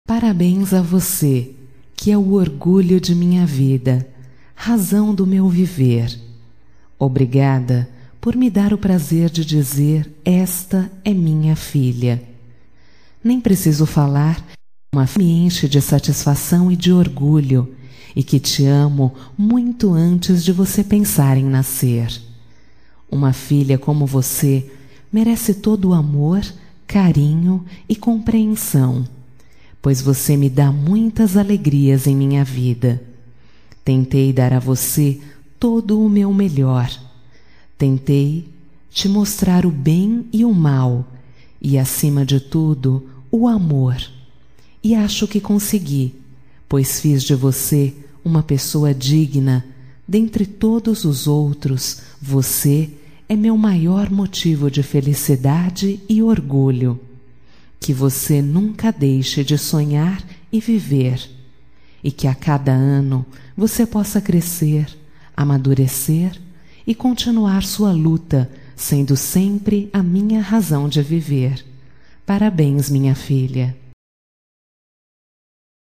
Parabéns a você, que é o orgulho de minha vida, razão do meu viver. Obrigada por me dar o prazer de dizer: esta é minha filha. Nem preciso falar, uma filha me enche de satisfação e de orgulho, e que te amo muito antes de você pensar em nascer. Uma filha como você merece todo o amor, carinho e compreensão, pois você me dá muitas alegrias em minha vida. Tentei dar a você todo o meu melhor. Tentei te mostrar o bem e o mal, e acima de tudo, o amor. E acho que consegui, pois fiz de você uma pessoa digna. Dentre todos os outros, você é meu maior motivo de felicidade e orgulho. Que você nunca deixe de sonhar e viver, e que a cada ano você possa crescer, amadurecer e continuar sua luta, sendo sempre a minha razão de viver. Parabéns, minha filha.